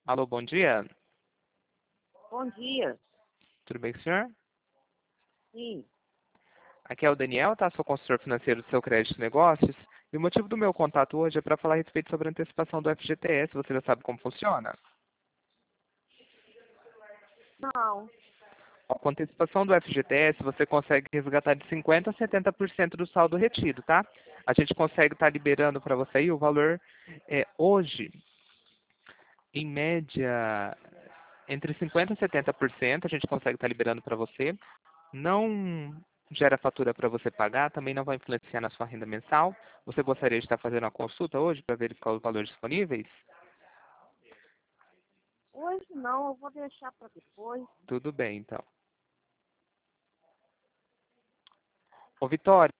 Alô, bom dia. Bom dia. Tudo bem com o senhor? Sim. Aqui é o Daniel, tá? Sou consultor financeiro do seu crédito e negócios. E o motivo do meu contato hoje é para falar a respeito sobre a antecipação do FGTS. Você já sabe como funciona? Não. Ó, com a antecipação do FGTS, você consegue resgatar de 50% a 70% do saldo retido, tá? A gente consegue estar liberando para você aí o valor hoje, em média, entre 50% e 70%, a gente consegue estar liberando para você. Não gera fatura para você pagar, também não vai influenciar na sua renda mensal. Você gostaria de estar fazendo uma consulta hoje para verificar os valores disponíveis? Hoje não, eu vou deixar para depois. Tudo bem, então. Ô, Vitória.